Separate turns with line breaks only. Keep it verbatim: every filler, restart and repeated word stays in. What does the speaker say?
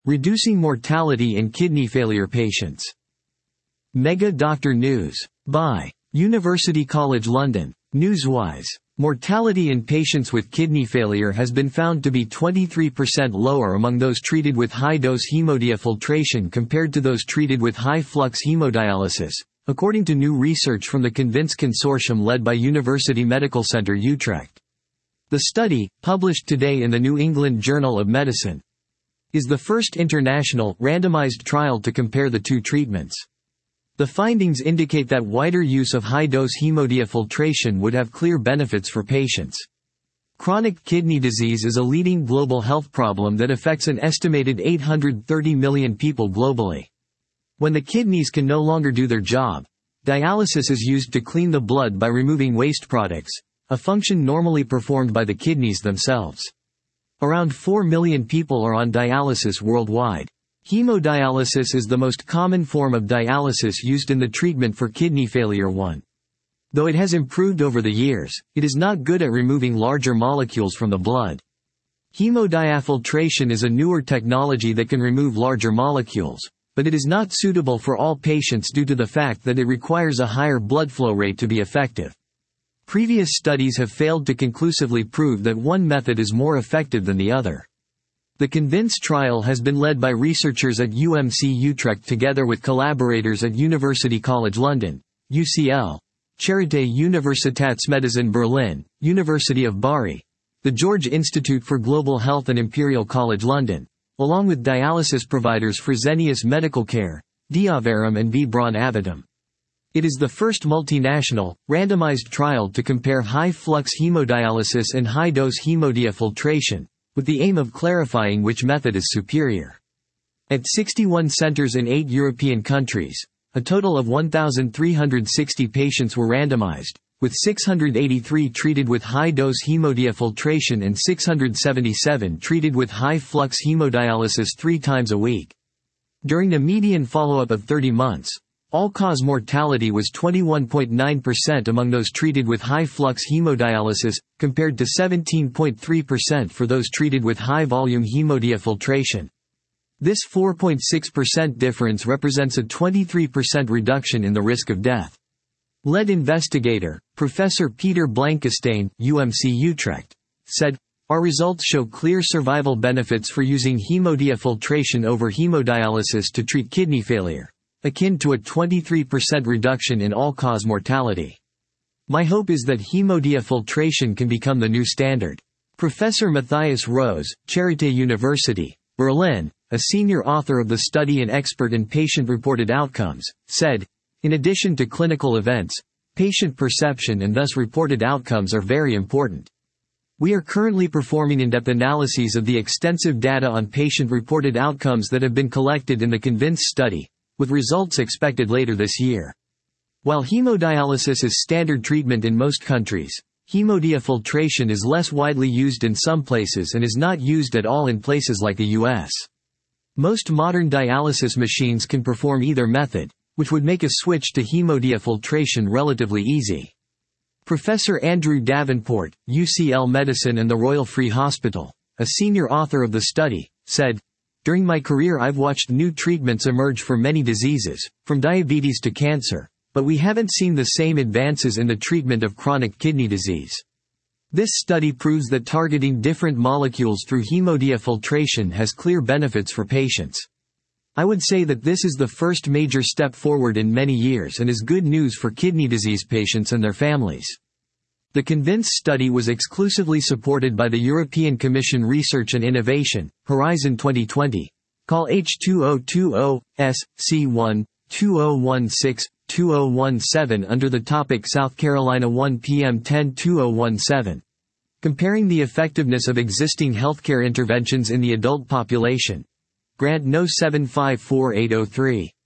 Reducing mortality in kidney failure patients. Mega Doctor News. By University College London. Newswise. Mortality in patients with kidney failure has been found to be twenty-three percent lower among those treated with high-dose hemodiafiltration compared to those treated with high-flux hemodialysis, according to new research from the CONVINCE consortium led by University Medical Center Utrecht. The study, published today in the New England Journal of Medicine, is the first international, randomized trial to compare the two treatments. The findings indicate that wider use of high-dose hemodiafiltration would have clear benefits for patients. Chronic kidney disease is a leading global health problem that affects an estimated eight hundred thirty million people globally. When the kidneys can no longer do their job, dialysis is used to clean the blood by removing waste products, a function normally performed by the kidneys themselves. Around four million people are on dialysis worldwide. Hemodialysis is the most common form of dialysis used in the treatment for kidney failure one. Though it has improved over the years, it is not good at removing larger molecules from the blood. Hemodiafiltration is a newer technology that can remove larger molecules, but it is not suitable for all patients due to the fact that it requires a higher blood flow rate to be effective. Previous studies have failed to conclusively prove that one method is more effective than the other. The CONVINCE trial has been led by researchers at U M C Utrecht together with collaborators at University College London, U C L, Charité Universitätsmedizin Berlin, University of Bari, the George Institute for Global Health and Imperial College London, along with dialysis providers Fresenius Medical Care, Diaverum and V. Braun Avidum. It is the first multinational, randomized trial to compare high-flux hemodialysis and high-dose hemodiafiltration, with the aim of clarifying which method is superior. At sixty-one centers in eight European countries, a total of one thousand three hundred sixty patients were randomized, with six hundred eighty-three treated with high-dose hemodiafiltration and six hundred seventy-seven treated with high-flux hemodialysis three times a week. During the median follow-up of thirty months, all-cause mortality was twenty-one point nine percent among those treated with high-flux hemodialysis, compared to seventeen point three percent for those treated with high-volume hemodiafiltration. This four point six percent difference represents a twenty-three percent reduction in the risk of death. Lead investigator, Professor Peter Blankestein, U M C Utrecht, said, "Our results show clear survival benefits for using hemodiafiltration over hemodialysis to treat kidney failure, akin to a twenty-three percent reduction in all-cause mortality. My hope is that hemodiafiltration can become the new standard." Professor Matthias Rose, Charité University, Berlin, a senior author of the study and expert in patient-reported outcomes, said, "In addition to clinical events, patient perception and thus reported outcomes are very important. We are currently performing in-depth analyses of the extensive data on patient-reported outcomes that have been collected in the CONVINCE study, with results expected later this year. While hemodialysis is standard treatment in most countries, hemodiafiltration is less widely used in some places and is not used at all in places like the U S. Most modern dialysis machines can perform either method, which would make a switch to hemodiafiltration relatively easy." Professor Andrew Davenport, U C L Medicine and the Royal Free Hospital, a senior author of the study, said, "During my career I've watched new treatments emerge for many diseases, from diabetes to cancer, but we haven't seen the same advances in the treatment of chronic kidney disease. This study proves that targeting different molecules through hemodiafiltration has clear benefits for patients. I would say that this is the first major step forward in many years and is good news for kidney disease patients and their families." The CONVINCE study was exclusively supported by the European Commission Research and Innovation, Horizon twenty twenty. Call H two zero two zero S C one two zero one six two zero one seven under the topic South Carolina one P M ten two zero one seven. Comparing the effectiveness of existing healthcare interventions in the adult population. Grant No seven five four eight zero three.